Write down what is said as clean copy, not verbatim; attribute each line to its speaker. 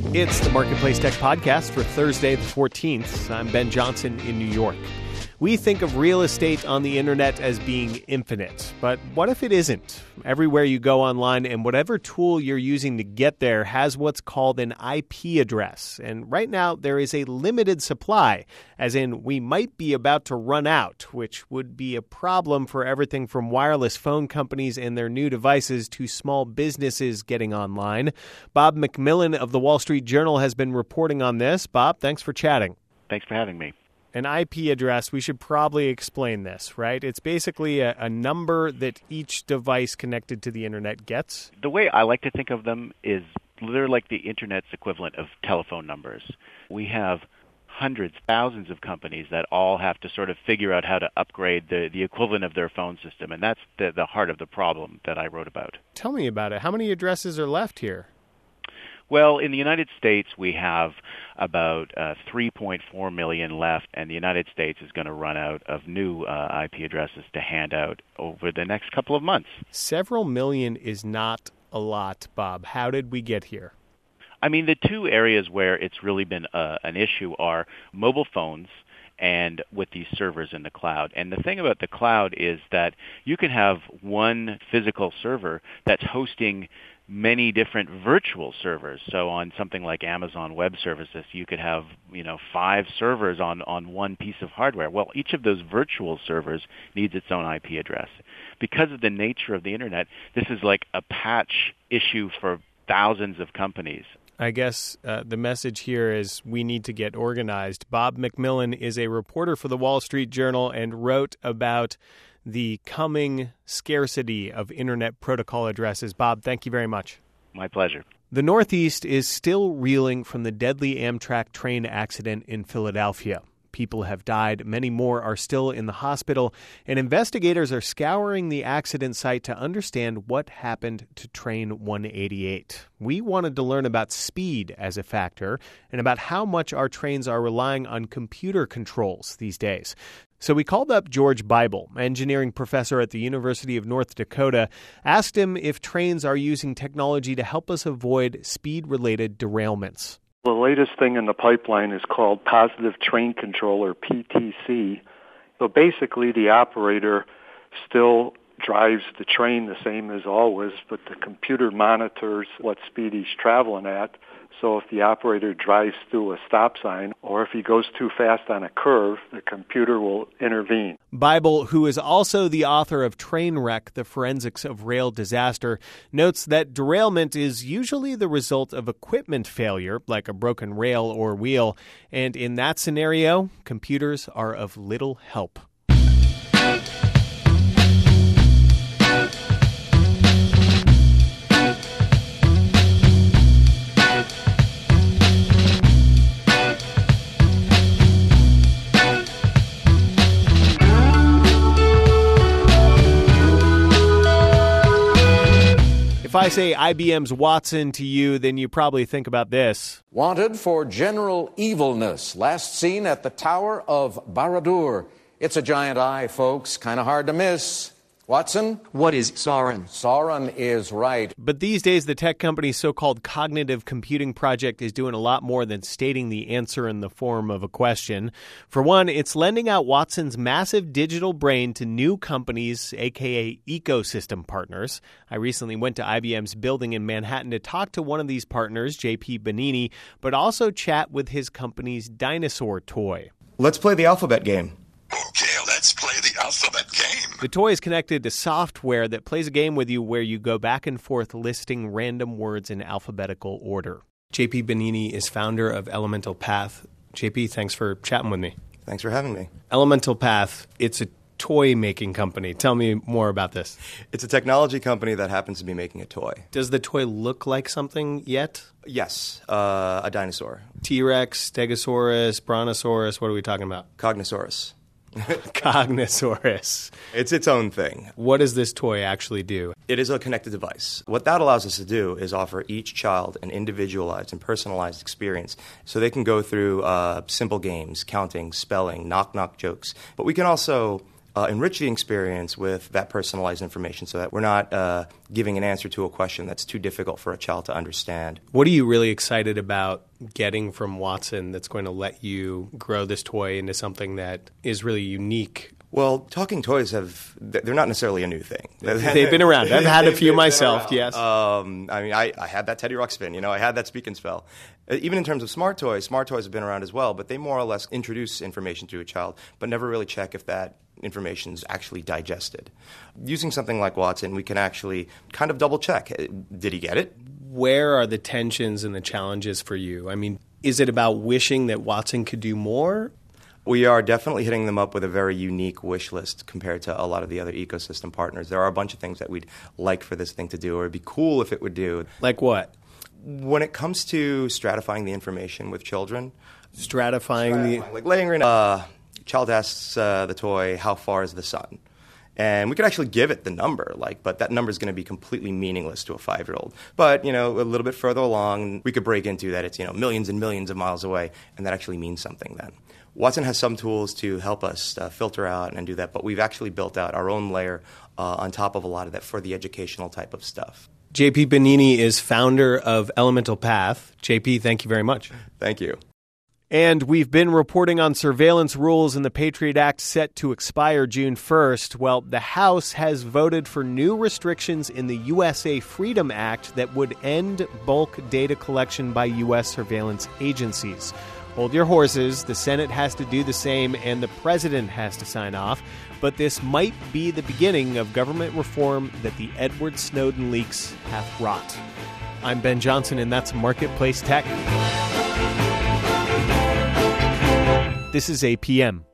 Speaker 1: It's the Marketplace Tech Podcast for Thursday the 14th. I'm Ben Johnson in New York. We think of real estate on the internet as being infinite, but what if it isn't? Everywhere you go online and whatever tool you're using to get there has what's called an IP address. And right now there is a limited supply, as in we might be about to run out, which would be a problem for everything from wireless phone companies and their new devices to small businesses getting online. Bob McMillan of the Wall Street Journal has been reporting on this. Bob, thanks for chatting.
Speaker 2: Thanks for having me.
Speaker 1: An IP address, we should probably explain this, right? It's basically a number that each device connected to the internet gets.
Speaker 2: The way I like to think of them is they're like the internet's equivalent of telephone numbers. We have hundreds, thousands of companies that all have to sort of figure out how to upgrade the equivalent of their phone system, and that's the heart of the problem that I wrote about.
Speaker 1: Tell me about it. How many addresses are left here?
Speaker 2: Well, in the United States, we have about 3.4 million left, and the United States is going to run out of new IP addresses to hand out over the next couple of months.
Speaker 1: Several million is not a lot, Bob. How did we get here?
Speaker 2: I mean, the two areas where it's really been an issue are mobile phones and with these servers in the cloud. And the thing about the cloud is that you can have one physical server that's hosting many different virtual servers. So on something like Amazon Web Services, you could have, 5 servers on one piece of hardware. Well, each of those virtual servers needs its own IP address. Because of the nature of the internet, this is like a patch issue for thousands of companies.
Speaker 1: I guess the message here is we need to get organized. Bob McMillan is a reporter for the Wall Street Journal and wrote about the coming scarcity of internet protocol addresses. Bob, thank you very much.
Speaker 2: My pleasure.
Speaker 1: The Northeast is still reeling from the deadly Amtrak train accident in Philadelphia. People have died. Many more are still in the hospital, and investigators are scouring the accident site to understand what happened to Train 188. We wanted to learn about speed as a factor and about how much our trains are relying on computer controls these days. So we called up George Bible, engineering professor at the University of North Dakota, asked him if trains are using technology to help us avoid speed-related derailments.
Speaker 3: The latest thing in the pipeline is called Positive Train Control, or PTC. So basically, the operator still drives the train the same as always, but the computer monitors what speed he's traveling at. So if the operator drives through a stop sign or if he goes too fast on a curve, the computer will intervene.
Speaker 1: Bible, who is also the author of Trainwreck, The Forensics of Rail Disaster, notes that derailment is usually the result of equipment failure, like a broken rail or wheel, and in that scenario, computers are of little help. If I say IBM's Watson to you, then you probably think about this.
Speaker 4: Wanted for general evilness, last seen at the Tower of Barad-dûr. It's a giant eye, folks, kind of hard to miss. Watson?
Speaker 5: What is Sauron?
Speaker 4: Sauron is right.
Speaker 1: But these days, the tech company's so-called cognitive computing project is doing a lot more than stating the answer in the form of a question. For one, it's lending out Watson's massive digital brain to new companies, aka ecosystem partners. I recently went to IBM's building in Manhattan to talk to one of these partners, JP Bonini, but also chat with his company's dinosaur toy.
Speaker 6: Let's play the alphabet game.
Speaker 7: Okay, let's play the alphabet game.
Speaker 1: The toy is connected to software that plays a game with you where you go back and forth listing random words in alphabetical order. JP Bonini is founder of Elemental Path. JP, thanks for chatting with me.
Speaker 6: Thanks for having me.
Speaker 1: Elemental Path, it's a toy-making company. Tell me more about this.
Speaker 6: It's a technology company that happens to be making a toy.
Speaker 1: Does the toy look like something yet?
Speaker 6: Yes, a dinosaur.
Speaker 1: T-Rex, Stegosaurus, Brontosaurus, what are we talking about?
Speaker 6: Cognosaurus.
Speaker 1: Cognosaurus.
Speaker 6: It's its own thing.
Speaker 1: What does this toy actually do?
Speaker 6: It is a connected device. What that allows us to do is offer each child an individualized and personalized experience so they can go through simple games, counting, spelling, knock-knock jokes. But we can also enrich the experience with that personalized information so that we're not giving an answer to a question that's too difficult for a child to understand.
Speaker 1: What are you really excited about getting from Watson that's going to let you grow this toy into something that is really unique?
Speaker 6: Well, talking toys they're not necessarily a new thing.
Speaker 1: They've been around. I've had a few myself, yes.
Speaker 6: I had that Teddy Ruxpin, I had that Speak and Spell. Even in terms of smart toys have been around as well, but they more or less introduce information to a child, but never really check if that information is actually digested. Using something like Watson, we can actually kind of double check. Did he get it?
Speaker 1: Where are the tensions and the challenges for you? I mean, is it about wishing that Watson could do more?
Speaker 6: We are definitely hitting them up with a very unique wish list compared to a lot of the other ecosystem partners. There are a bunch of things that we'd like for this thing to do, or it'd be cool if it would do.
Speaker 1: Like what?
Speaker 6: When it comes to stratifying the information with children.
Speaker 1: Like
Speaker 6: layering in a child asks the toy, how far is the sun? And we could actually give it the number, but that number is going to be completely meaningless to a 5-year-old. But, a little bit further along, we could break into that it's, millions and millions of miles away, and that actually means something then. Watson has some tools to help us filter out and do that, but we've actually built out our own layer on top of a lot of that for the educational type of stuff.
Speaker 1: JP Bonini is founder of Elemental Path. JP, thank you very much.
Speaker 6: Thank you.
Speaker 1: And we've been reporting on surveillance rules in the Patriot Act set to expire June 1st. Well, the House has voted for new restrictions in the USA Freedom Act that would end bulk data collection by U.S. surveillance agencies. Hold your horses. The Senate has to do the same, and the president has to sign off. But this might be the beginning of government reform that the Edward Snowden leaks hath wrought. I'm Ben Johnson, and that's Marketplace Tech. This is APM.